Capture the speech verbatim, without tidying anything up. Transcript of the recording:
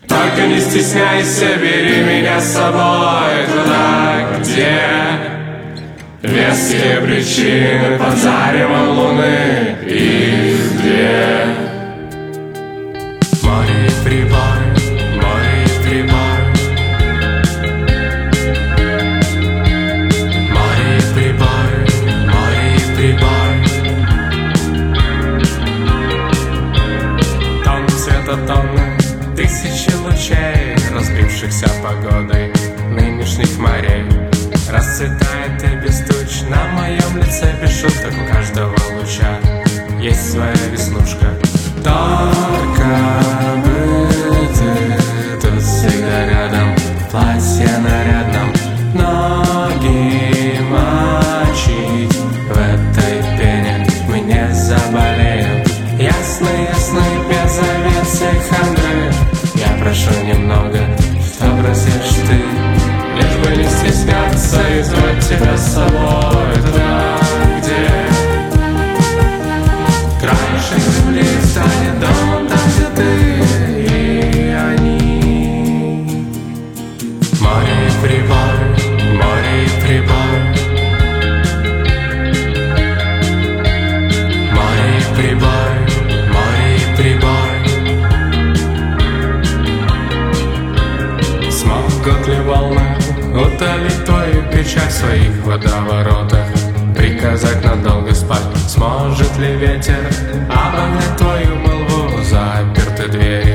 Только не стесняйся, бери меня с собой туда, где веские причины под заревом луны. Их две. Море и прибой, море и прибой, море и прибой, море и прибой. Тон цвета тонны, тысячи лучей, разбившихся погодой нынешних морей. Расцветает и без туч на моем лице без шуток. У каждого луча есть своя веснушка. Только бы ты тут всегда рядом, в платье нарядном, ноги мочить в этой пене. Мы не заболеем, ясный, ясный, без обид всей хандры. Я прошу немного, что просишь ты, лишь бы не стесняться и звать тебя с собой туда, где краешек земли станет домом, там, где ты и они. Море и прибой, море и прибой, море и прибой, море и прибой. Смогут ли волны утолить твою печаль в своих водоворотах, приказать надолго спать? Сможет ли ветер обогнать твою молву, заперты двери